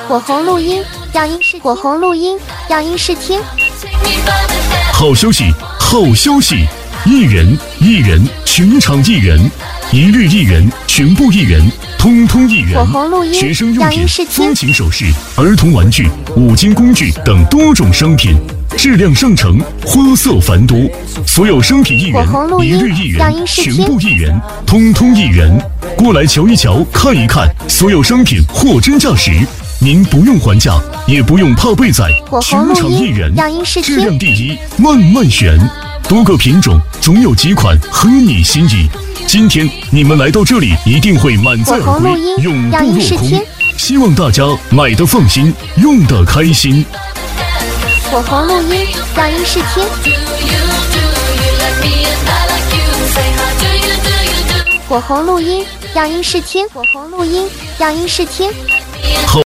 火红录音，让音视火红录音，让音视听。 好消息，好消息！艺人，全场艺人，一律艺人，全部艺人，通通艺人。 火红录音， 学生用品、 让音视听。 风琴首饰、儿童玩具、五金工具等多种商品，质量上乘，花色繁多。所有商品艺人，一律艺人，全部艺人，通通艺人。过来瞧一瞧，看一看，所有商品货真价实。您不用还价，也不用怕被宰，全场艺人，质量第一，慢慢选，多个品种，总有几款合你心意。今天你们来到这里，一定会满载而归，永不落空。希望大家买得放心，用得开心。 火红录音，让音视听。火红录音，让音视听。火红录音，让音视听。